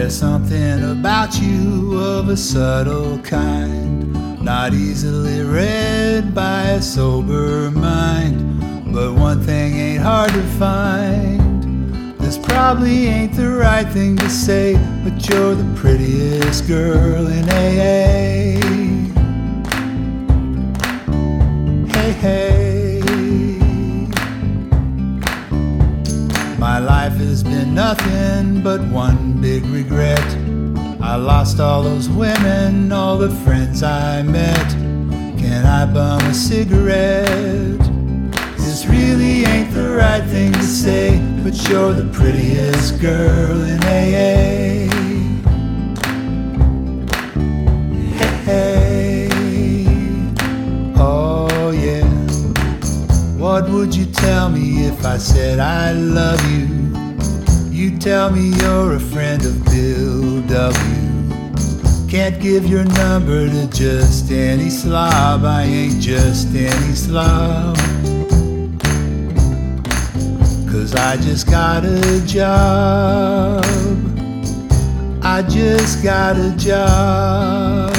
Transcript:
There's something about you of a subtle kind, not easily read by a sober mind. But one thing ain't hard to find. This probably ain't the right thing to say, but you're the prettiest girl in AA. Hey, hey. My life has been nothing but one big regret. I lost all those women, all the friends I met. Can I bum a cigarette? This really ain't the right thing to say, but you're the prettiest girl in AA. Hey, hey. Oh yeah. What would you tell me if I said I love you? You tell me you're a friend of Bill W. Can't give your number to just any slob. I ain't just any slob. 'Cause I just got a job. I just got a job.